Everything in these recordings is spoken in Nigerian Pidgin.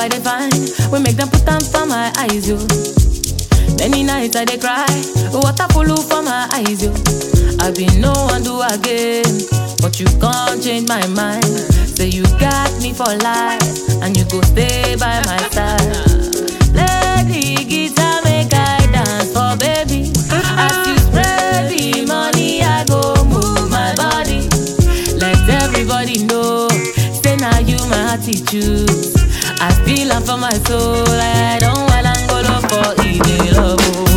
I dey find, we make them put them for my eyes, yo. Many nights I dey cry, water full for my eyes, yo. I been no one do again, but you can't change my mind. Say you got me for life, and you go stay by my side. Play the guitar, make I dance for baby. As you spread the money, I go move my body. Let everybody know, say now you my attitude. I feel it for my soul, I don't want Angola for easy love.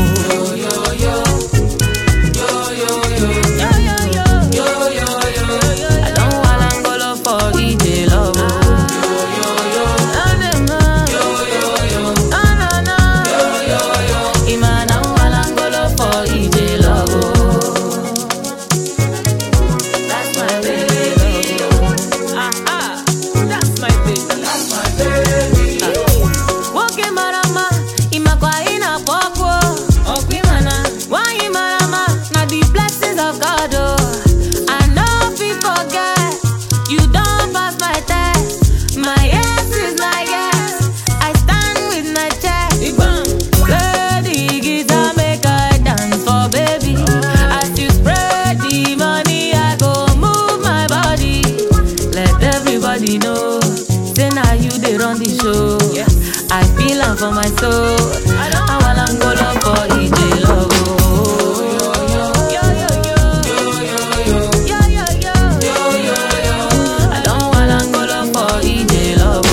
I feel it for my soul. I wanna go love for EJ love. I don't wanna go love for EJ love.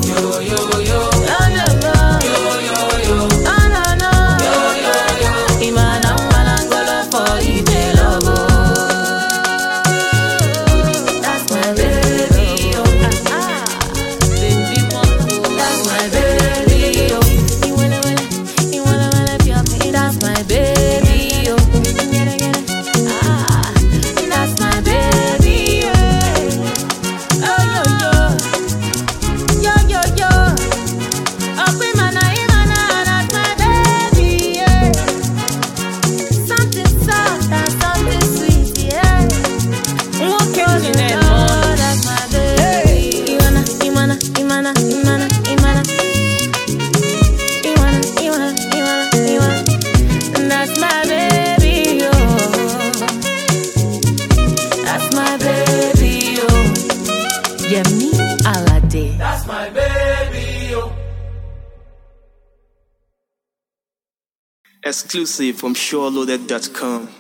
That's my baby, yo. Exclusive from SureLoaded.com.